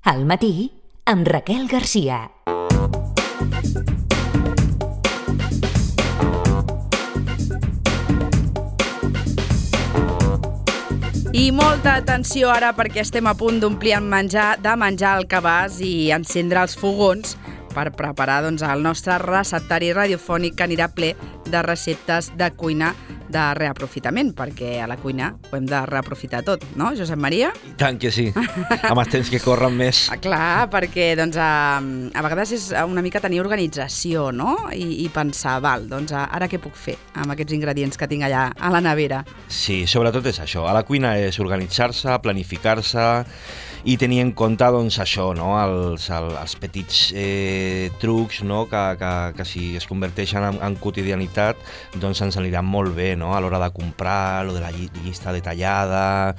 Al matí, amb Raquel Garcia. I molta atenció ara perquè estem a punt d'omplir de menjar el cabàs i encendre els fogons per preparar el nostre receptari radiofònic que anirà ple de receptes de cuina de reaprofitament, perquè a la cuina ho hem de reaprofitar tot, no, Josep Maria? I tant que sí, amb els temps que corren més. Clar, perquè a vegades és una mica tenir organització, no? I pensar, ara què puc fer amb aquests ingredients que tinc allà a la nevera? Sí, sobretot és això. A la cuina és organitzar-se, planificar-se i tenir en compte això, no? els petits trucs, no? que si es converteixen en quotidianitat doncs ens aniran molt bé, no? A l'hora de comprar, lo de la llista detallada,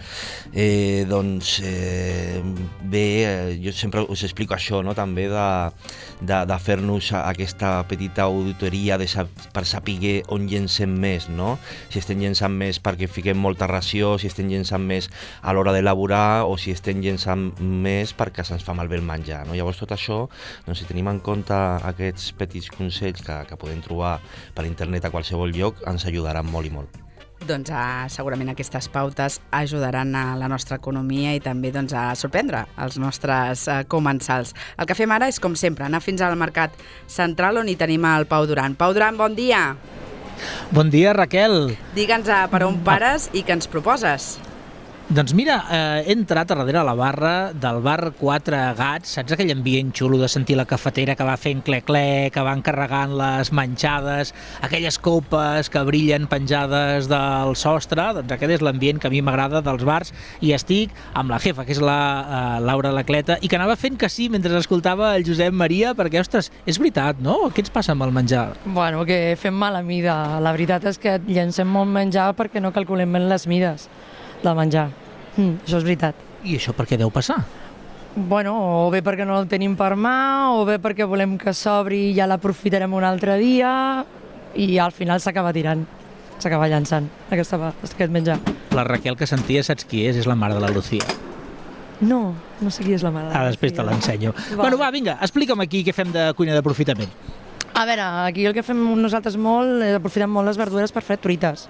jo sempre us explico això, no? També de fer-nos aquesta petita auditoria per saber on llencem més, no? Si estem llençant més perquè fiquem molta ració, si estem llençant més a l'hora d'elaborar o si estem llençant més perquè se'ns fa malbé el menjar, no? Llavors tot això, doncs, si tenim en compte aquests petits consells que podem trobar per internet a qualsevol lloc, ens ajudaran molt i molt. Doncs segurament aquestes pautes ajudaran a la nostra economia i també a sorprendre els nostres comensals. El que fem ara és, com sempre, anar fins al Mercat Central on hi tenim el Pau Duran. Pau Duran, bon dia! Bon dia, Raquel! Digue'ns per on pares i què ens proposes. Doncs mira, he entrat a darrere la barra del bar Quatre Gats, saps aquell ambient xulo de sentir la cafetera que va fent clec-clec, que van carregant les menjades, aquelles copes que brillen penjades del sostre, doncs aquest és l'ambient que a mi m'agrada dels bars i estic amb la jefa, que és la Laura Lacleta, i que anava fent que sí mentre escoltava el Josep Maria, perquè, ostres, és veritat, no? Què ens passa amb el menjar? Bueno, que fem mala mida. La veritat és que llancem molt menjar perquè no calculem ben les mides del menjar. Això és veritat. I això per què deu passar? Bueno, o bé perquè no el tenim per mà, o bé perquè volem que s'obri i ja l'aprofitarem un altre dia, i al final s'acaba tirant, s'acaba llançant aquest menjar. La Raquel que sentia, saps qui és? És la mare de la Lucía. No sé qui és la mare de la Lucía. Després te l'ensenyo. Bueno, va, vinga, explica'm aquí què fem de cuina d'aprofitament. A veure, aquí el que fem nosaltres molt és aprofitem molt les verdures per fer truites.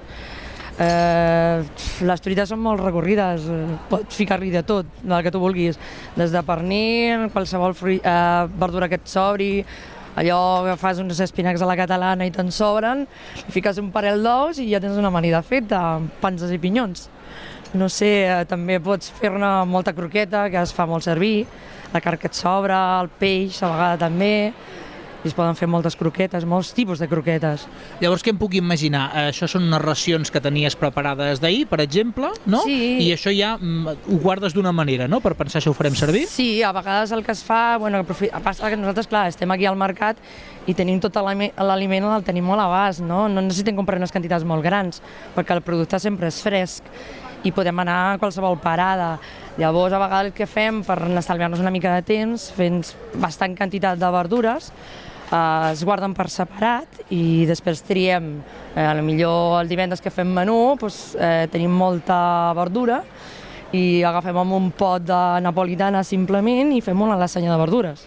Les truites són molt recorrides, pots ficar-li de tot, del que tu vulguis, des de pernil, qualsevol verdura que et sobri, allò que fas uns espinacs a la catalana i te'n sobren, fiques un parell d'ous i ja tens una amanida feta, panses i pinyons. No sé, també pots fer-ne molta croqueta, que es fa molt servir, la carn que et sobra, el peix, a vegades també, i es poden fer moltes croquetes, molts tipus de croquetes. Llavors, què em puc imaginar? Això són unes racions que tenies preparades d'ahir, per exemple, no? Sí. I això ja ho guardes d'una manera, no?, per pensar si ho farem servir? Sí, a vegades el que es fa, passa que nosaltres, clar, estem aquí al mercat i tenim tot l'aliment, el tenim molt a l'abast, no? No necessitem comprar unes quantitats molt grans, perquè el producte sempre és fresc i podem anar a qualsevol parada. Llavors, a vegades el que fem, per estalviar-nos una mica de temps, fem bastant quantitat de verdures, es guarden per separat i després triem, potser el divendres que fem menú, tenim molta verdura i agafem un pot de napolitana simplement i fem una lasanya de verdures.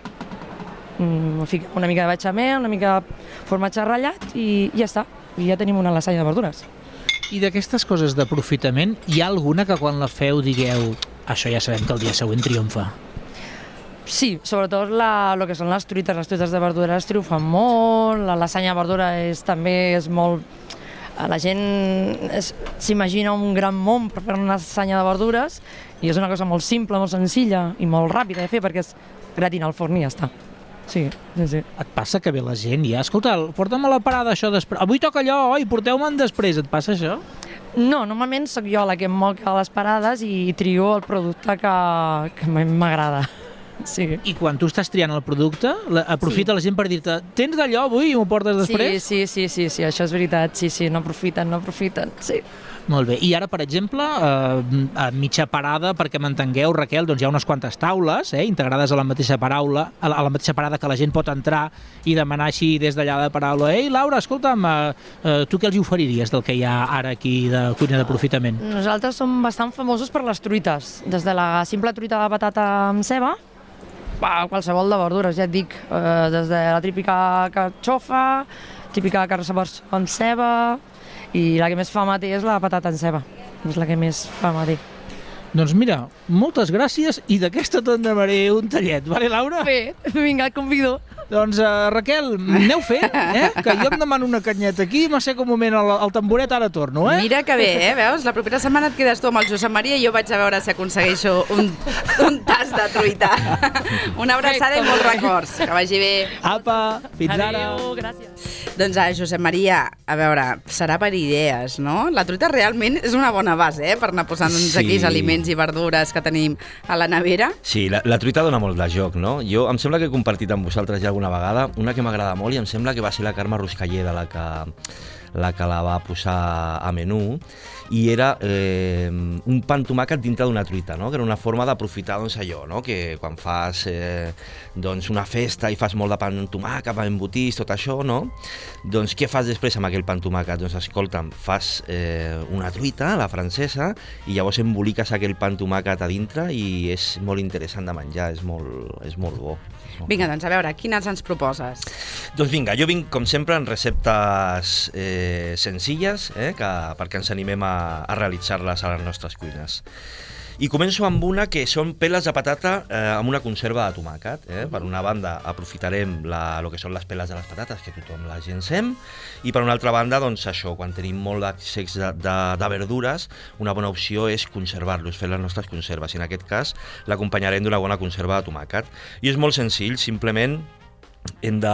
Fiquem una mica de bechamel, una mica de formatge ratllat i ja està, i ja tenim una lasanya de verdures. I d'aquestes coses d'aprofitament, hi ha alguna que quan la feu digueu això ja sabem que el dia següent triomfa? Sí, sobretot el que són les truites de verdures triomfen molt, la lasanya de verdura també és molt... La gent s'imagina un gran món per fer una lasanya de verdures i és una cosa molt simple, molt senzilla i molt ràpida de fer perquè és gratina al forn i ja està. Sí. Et passa que ve la gent i escolta, porta'm a la parada això després, avui toca allò, oi, porteu-me'n després, et passa això? No, normalment sóc jo la que em moc a les parades i trio el producte que m'agrada. Sí. I quan tu estàs triant el producte, aprofita la gent per dir-te tens d'allò avui i m'ho portes després? Sí, això és veritat, sí, no aprofiten, sí. Molt bé, i ara, per exemple, a mitja parada, perquè m'entengueu, Raquel, doncs hi ha unes quantes taules integrades a la mateixa parada que la gent pot entrar i demanar així des d'allà de paraula. Ei, Laura, escolta'm, tu què els oferiries del que hi ha ara aquí de cuina d'aprofitament? Nosaltres som bastant famosos per les truites, des de la simple truita de patata amb ceba qualsevol de verdures, ja et dic, des de la típica carxofa, típica carçofa amb ceba, i la que més fa matí és la patata amb ceba, és la que més fa matí. Doncs mira, moltes gràcies i d'aquesta te'n demanaré un tallet, vale, Laura? Bé, vinga, et convido. Doncs, Raquel, aneu fent, que jo em demano una canyeta aquí, m'asseco un moment al tamboret, ara torno, Mira que bé, veus? La propera setmana et quedes tu amb el Josep Maria i jo vaig a veure si aconsegueixo un tas de truita. Una abraçada i molts records. Que vagi bé. Apa, fins ara. Adéu, gràcies. Doncs, Josep Maria, a veure, serà per idees, no? La truita realment és una bona base, per anar posant-nos aquí els aliments i verdures que tenim a la nevera. Sí, la truita dona molt de joc, no? Jo em sembla que he compartit amb vosaltres ja alguna vegada una que m'agrada molt i em sembla que va ser la Carme Ruscalleda la que la va posar a menú, i era un pa amb tomàquet dintre d'una truita, no? Que era una forma d'aprofitar, doncs, allò, no? Que quan fas doncs una festa i fas molt de pa amb tomàquet, pa embotits, tot això, no? Doncs què fas després amb aquell pa amb tomàquet? Doncs escolta'm, fas una truita, la francesa, i llavors emboliques aquell pa amb tomàquet a dintre i és molt interessant de menjar, és molt bo. Vinga, doncs a veure, quines ens proposes? Doncs vinga, jo vinc com sempre en receptes senzilles, perquè ens animem a realitzar-les a les nostres cuines. I començo amb una que són peles de patata amb una conserva de tomàquet. Per una banda aprofitarem el que són les peles de les patates, que tothom les llencem, i per una altra banda, doncs això, quan tenim molt d'excés de verdures, una bona opció és conservar-los, fer les nostres conserves, i en aquest cas l'acompanyarem d'una bona conserva de tomàquet. I és molt senzill, simplement hem de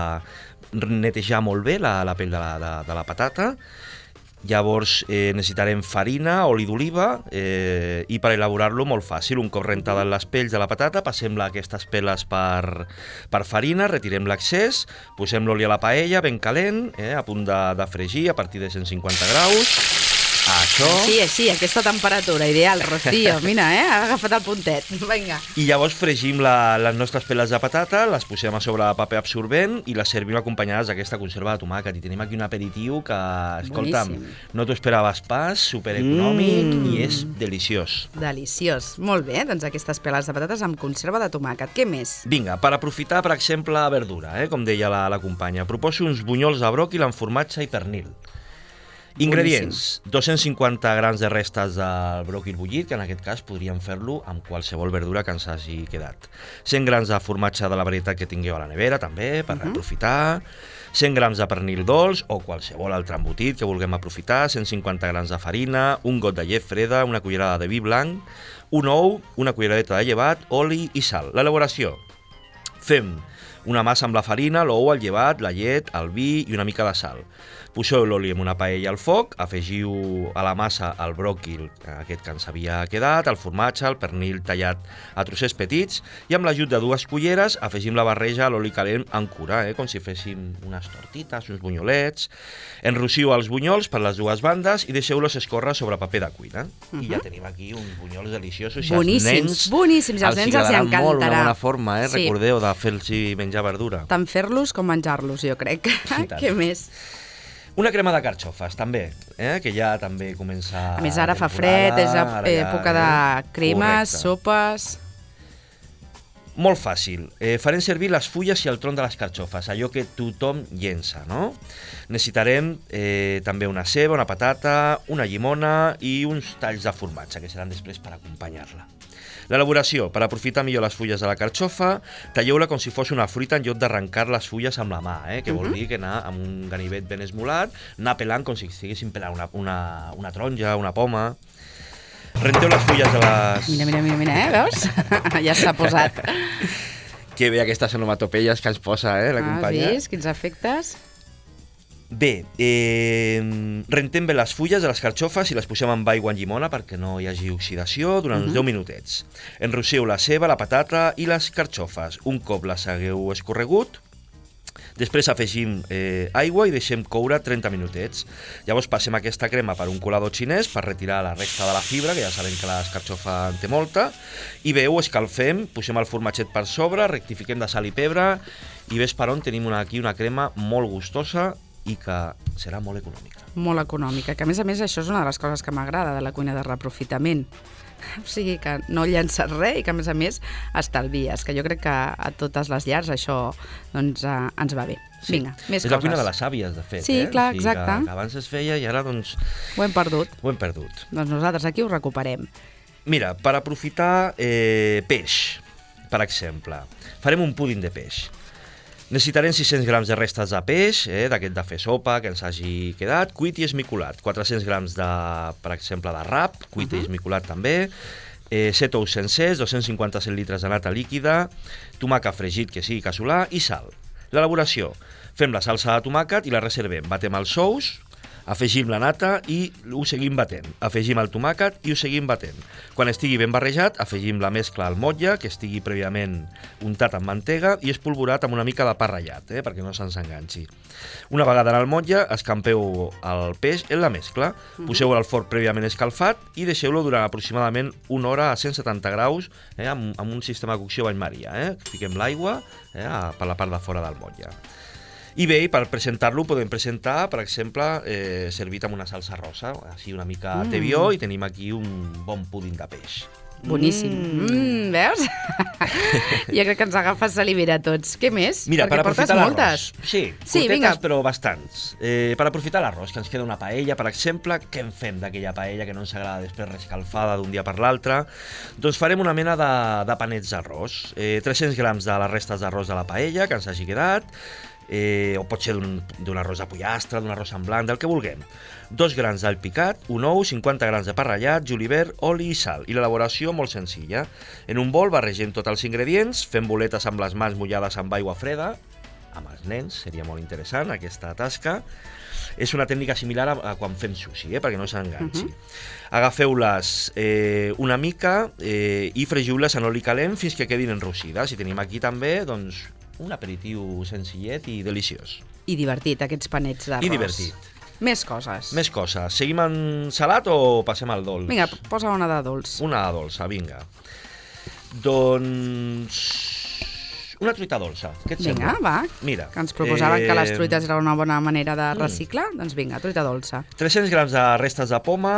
netejar molt bé la pell de la patata. Llavors necessitarem farina, oli d'oliva, i per elaborar-lo molt fàcil. Un cop rentades les pells de la patata, passem aquestes peles per farina, retirem l'excés, posem l'oli a la paella ben calent, a punt de fregir a partir de 150 graus. Això. Sí, aquesta temperatura ideal, Rocío. Mira, ha agafat el puntet. Vinga. I llavors fregim les nostres peles de patata, les posem a sobre de paper absorbent i les servim acompanyades d'aquesta conserva de tomàquet. I tenim aquí un aperitiu que, escolta'm, no t'ho esperaves pas, supereconòmic i és deliciós. Deliciós. Molt bé, doncs aquestes peles de patates amb conserva de tomàquet. Què més? Vinga, per aprofitar, per exemple, verdura, com deia la companya, proposo uns bunyols de bròquil amb formatge i pernil. Ingredients: 250 grams de restes del bròquil bullit, que en aquest cas podríem fer-lo amb qualsevol verdura que ens hagi quedat. 100 grams de formatge de la varietat que tingueu a la nevera, també, per aprofitar. 100 grams de pernil dolç o qualsevol altre embotit que vulguem aprofitar. 150 grams de farina, un got de llet freda, una cullerada de vi blanc, un ou, una culleradeta de llevat, oli i sal. L'elaboració: fem una massa amb la farina, l'ou, el llevat, la llet, el vi i una mica de sal. Poseu l'oli en una paella al foc, afegiu a la massa el bròquil, aquest que ens havia quedat, el formatge, el pernil tallat a trossets petits, i amb l'ajut de 2 culleres afegim la barreja a l'oli calent amb cura, com si féssim unes tortites, uns bunyolets. Enrossiu els bunyols per les dues bandes i deixeu-los escórrer sobre paper de cuina. I ja tenim aquí uns bunyols deliciosos. Boníssims, boníssims. Als nens els encantarà. Molt, una bona forma, recordeu, de fer-los menjar verdura. Tant fer-los com menjar-los, jo crec. Què més? Una crema de carxofes, també, que ja també comença... A més, ara fa fred, és època de cremes, sopes... Molt fàcil. Farem servir les fulles i el tronc de les carxofes, allò que tothom llença, no? Necessitarem també una ceba, una patata, una llimona i uns talls de formatge, que seran després per acompanyar-la. L'elaboració: per aprofitar millor les fulles de la carxofa, talleu-la com si fos una fruita en lloc d'arrencar les fulles amb la mà, que vol dir que anar amb un ganivet ben esmolat, anar pelant com si estiguéssim pelant una taronja, una poma. Renteu les fulles de les... Mira, veus? Ja s'ha posat. Que bé aquestes onomatopeies que ens posa, la companya. Has vist? Quins efectes? Bé, rentem bé les fulles de les carxofes i les posem amb aigua amb llimona perquè no hi hagi oxidació durant uns 10 minutets. Enrossiu la ceba, la patata i les carxofes. Un cop les hagueu escorregut, després afegim aigua i deixem coure 30 minutets. Llavors passem aquesta crema per un colador xinès per retirar la resta de la fibra, que ja sabem que l'escarxofa en té molta, i bé, ho escalfem, posem el formatget per sobre, rectifiquem de sal i pebre, i ves per on tenim aquí una crema molt gustosa i que serà molt econòmica. Molt econòmica, que a més això és una de les coses que m'agrada de la cuina de reaprofitament, O sigui que no llences res i que, a més, estalvies, que jo crec que a totes les llars això doncs, ens va bé. Sí. Vinga, més coses. És la cuina de les àvies, de fet. Sí, clar, o sigui exacte. Que abans es feia i ara, doncs... Ho hem perdut. Ho hem perdut. Doncs nosaltres aquí ho recuperem. Mira, per aprofitar peix, per exemple, farem un púding de peix. Necessitarem 600 grams de restes de peix, d'aquest de fer sopa, que ens hagi quedat, cuit i esmicolat. 400 grams, per exemple, de rap, cuit i esmicolat també. 7 ous sencers, 257 litres de nata líquida, tomàquet fregit que sigui casolà i sal. L'elaboració. Fem la salsa de tomàquet i la reservem. Batem els ous, afegim la nata i ho seguim batent. Afegim el tomàquet i ho seguim batent. Quan estigui ben barrejat, afegim la mescla al motlle, que estigui prèviament untat amb mantega i espolvorat amb una mica de pa ratllat, perquè no se'ns enganxi. Una vegada en el motlle, escampeu el peix en la mescla, poseu-ho al forn prèviament escalfat i deixeu-lo durant aproximadament una hora a 170 graus amb un sistema de cocció bany maria. Fiquem l'aigua per la part de fora del motlle. I bé, per presentar-lo podem presentar, per exemple, servit amb una salsa rosa, així una mica tebió, i tenim aquí un bon púding de peix. Boníssim. Veus? Jo crec que ens agafa salivera a tots. Què més? Mira, perquè per aprofitar l'arròs. Sí, curtetes, vinga. però bastants. Per aprofitar l'arròs, que ens queda una paella, per exemple, què en fem d'aquella paella que no ens agrada després rescalfada d'un dia per l'altre? Doncs farem una mena de panets d'arròs. 300 grams de les restes d'arròs de la paella, que ens hagi quedat, o pot ser d'un arròs de pollastre, d'un arròs en blanc, del que vulguem. 2 grans d'all picat, un ou, 50 grans de pa ratllat, julivert, oli i sal. I l'elaboració molt senzilla. En un bol barregem tots els ingredients, fem boletes amb les mans mullades amb aigua freda, amb els nens, seria molt interessant aquesta tasca. És una tècnica similar a quan fem sushi, perquè no s'enganxi. Agafeu-les una mica i fregiu-les en oli calent fins que quedin enrossides. I tenim aquí també, doncs, un aperitiu senzillet i deliciós. I divertit, aquests panets d'arròs. I divertit. Més coses. Més coses. Seguim en salat o passem al dolç? Vinga, posa una de dolç. Una de dolça, vinga. Doncs... una truita dolça. Què et sembla? Vinga, va. Mira. Que ens proposaven que les truites era una bona manera de reciclar. Doncs vinga, truita dolça. 300 grams de restes de poma,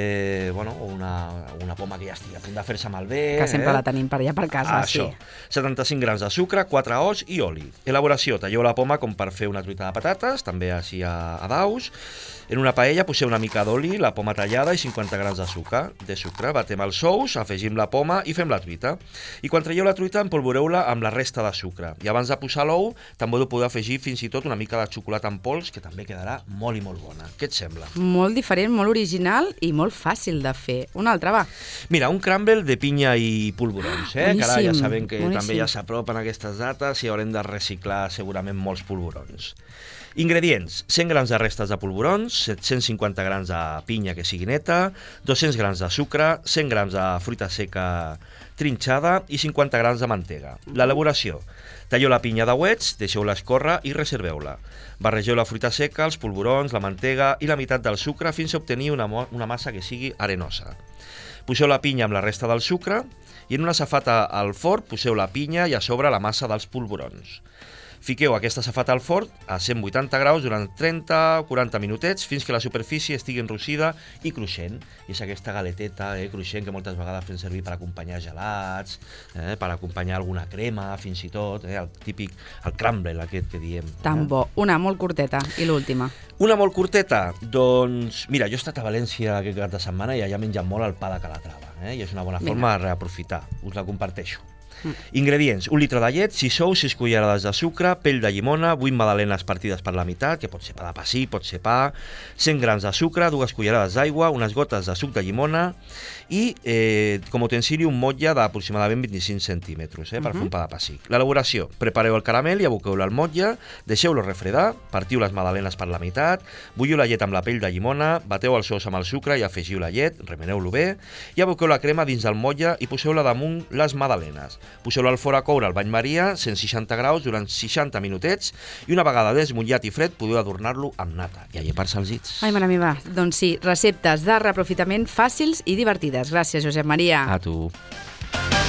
una poma que ja estigui a punt de fer-se malbé. Que sempre la tenim per allà per casa, Això. 75 grams de sucre, 4 ous i oli. Elaboració, talleu la poma com per fer una truita de patates, també així a daus. En una paella poseu una mica d'oli, la poma tallada i 50 grams de sucre. Batem els ous, afegim la poma i fem la truita. I quan traieu la truita, empolvoreu-la amb la resta de sucre. I abans de posar l'ou, també ho podeu afegir fins i tot una mica de xocolata en pols, que també quedarà molt i molt bona. Què et sembla? Molt diferent, molt original i molt fàcil de fer. Una altra, va. Mira, un crumble de pinya i polvorons, que ara ja sabem que boníssim. també ja s'apropen aquestes dates i haurem de reciclar segurament molts polvorons. Ingredients: 100 grams de restes de polvorons, 750 grams de pinya que sigui neta, 200 grams de sucre, 100 grams de fruita seca trinxada i 50 grams de mantega. L'elaboració: talleu la pinya de dauets, deixeu-la escórrer i reserveu-la. Barregeu la fruita seca, els polvorons, la mantega i la meitat del sucre fins a obtenir una massa que sigui arenosa. Poseu la pinya amb la resta del sucre i en una safata al forn poseu la pinya i a sobre la massa dels polvorons. Fiqueu aquesta safata al forn a 180 graus durant 30 o 40 minutets fins que la superfície estigui enrossida i cruixent. I és aquesta galeteta cruixent que moltes vegades fem servir per acompanyar gelats, per acompanyar alguna crema, fins i tot, el típic, el crumble aquest que diem. Tan bo. Una molt curteta. I l'última. Una molt curteta? Doncs, mira, jo he estat a València aquest cap de setmana i allà mengen molt el pa de Calatrava, i és una bona forma de reaprofitar. Us la comparteixo. Ingredients: 1 litre de llet, 6 ous, 6 cullerades de sucre, pell de llimona, 8 magdalenes partides per la meitat, que pot ser pa de passi, pot ser pa, 100 grams de sucre, 2 cullerades d'aigua, unes gotes de suc de llimona i, com a utensili, un motlle d'aproximadament 25 centímetres per fer un pa de passi. L'elaboració: prepareu el caramel i aboqueu-lo al motlle, deixeu-lo refredar, partiu les magdalenes per la meitat, bulliu la llet amb la pell de llimona, bateu els ous amb el sucre i afegiu la llet, remeneu-lo bé i aboqueu la crema dins del motlle i poseu-la damunt les magdalenes. Poseu-lo al forn a coure al bany maria, 160 graus, durant 60 minutets, i una vegada desmullat i fred podeu adornar-lo amb nata i allepar-se els dits. Ai, mare meva, doncs sí, receptes de reaprofitament fàcils i divertides. Gràcies, Josep Maria. A tu.